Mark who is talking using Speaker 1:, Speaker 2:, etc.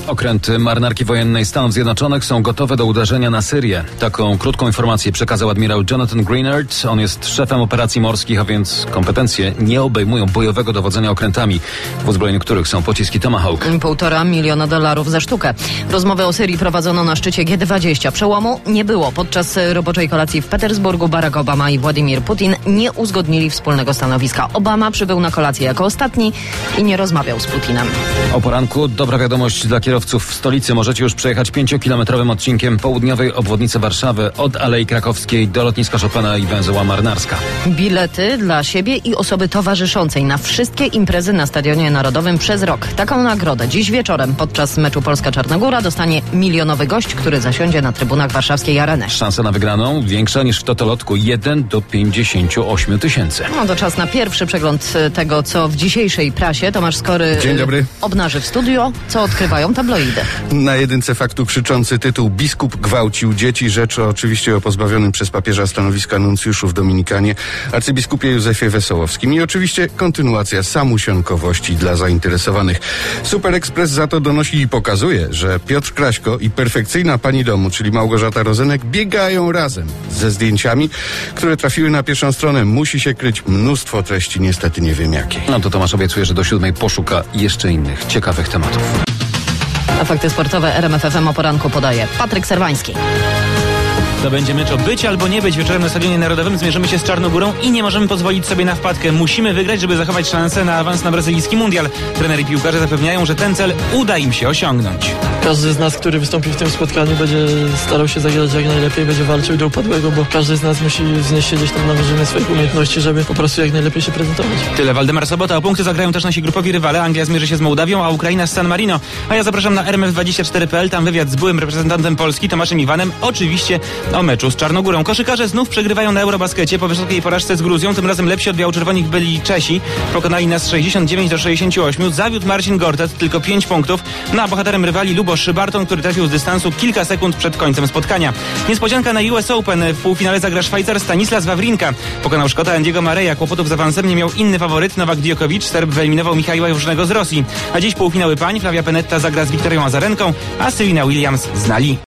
Speaker 1: Okręty marynarki wojennej Stanów Zjednoczonych są gotowe do uderzenia na Syrię. Taką krótką informację przekazał admirał Jonathan Greenard. On jest szefem operacji morskich, a więc kompetencje nie obejmują bojowego dowodzenia okrętami, w uzbrojeniu których są pociski Tomahawk.
Speaker 2: $1,5 miliona za sztukę. Rozmowy o Syrii prowadzono na szczycie G20. Przełomu nie było. Podczas roboczej kolacji w Petersburgu Barack Obama i Władimir Putin nie uzgodnili wspólnego stanowiska. Obama przybył na kolację jako ostatni i nie rozmawiał z Putinem.
Speaker 1: O poranku dobra wiadomość dla kierowców w stolicy. Możecie już przejechać 5-kilometrowym odcinkiem południowej obwodnicy Warszawy od Alei Krakowskiej do lotniska Chopina i węzeła Marynarska.
Speaker 2: Bilety dla siebie i osoby towarzyszącej na wszystkie imprezy na Stadionie Narodowym przez rok. Taką nagrodę dziś wieczorem podczas meczu Polska-Czarnogóra dostanie milionowy gość, który zasiądzie na trybunach warszawskiej Areny.
Speaker 1: Szansa na wygraną większa niż w totolotku 1 do 58 tysięcy.
Speaker 2: No to czas na pierwszy przegląd tego, co w dzisiejszej prasie. Tomasz Skory
Speaker 3: Dzień dobry.
Speaker 2: Obnaży w studio, co odkrywają tabloidy.
Speaker 3: Na jedynce faktu krzyczący tytuł: biskup gwałcił dzieci. Rzecz oczywiście o pozbawionym przez papieża stanowiska nuncjuszu w Dominikanie arcybiskupie Józefie Wesołowskim. I oczywiście kontynuacja samusionkowości dla zainteresowanych. Super Express za to donosi i pokazuje, że Piotr Kraśko i perfekcyjna pani domu, czyli Małgorzata Rozenek, biegają razem ze zdjęciami, które trafiły na pierwszą stronę. Musi się kryć mnóstwo treści, niestety nie wiem jakiej.
Speaker 1: No to Tomasz obiecuje, że do 7 poszuka jeszcze innych ciekawych tematów.
Speaker 2: A fakty sportowe RMF FM o poranku podaje Patryk Serwański.
Speaker 4: To będzie mecz o być albo nie być. Wieczorem na Stadionie Narodowym zmierzymy się z Czarnogórą i nie możemy pozwolić sobie na wpadkę. Musimy wygrać, żeby zachować szansę na awans na brazylijski mundial. Trener i piłkarze zapewniają, że ten cel uda im się osiągnąć.
Speaker 5: Każdy z nas, który wystąpi w tym spotkaniu, będzie starał się zagrać jak najlepiej, będzie walczył do upadłego, bo każdy z nas musi wznieść się gdzieś tam na wyżyny swoich umiejętności, żeby po prostu jak najlepiej się prezentować.
Speaker 4: Tyle Waldemar Sobota. O punkty zagrają też nasi grupowi rywale. Anglia zmierzy się z Mołdawią, a Ukraina z San Marino. A ja zapraszam na rmf24.pl. Tam wywiad z byłym reprezentantem Polski, Tomaszem Iwanem. Oczywiście o meczu z Czarnogórą. Koszykarze znów przegrywają na Eurobaskecie po wysokiej porażce z Gruzją. Tym razem lepsi od biało-czerwonych byli Czesi. Pokonali nas 69 do 68. Zawiódł Marcin Gortat, tylko 5 punktów. No a bohaterem rywali Lubosz Barton, który trafił z dystansu kilka sekund przed końcem spotkania. Niespodzianka na US Open. W półfinale zagra Szwajcar Stanislas Wawrinka. Pokonał Szkota Andiego Mareya. Kłopotów z awansem nie miał inny faworyt, Nowak Djokovic. Serb wyeliminował Michaiła Jóżnego z Rosji. A dziś półfinały pań. Flavia Pennetta zagra z Wiktorią Azarenką, a Serena Williams z Nali.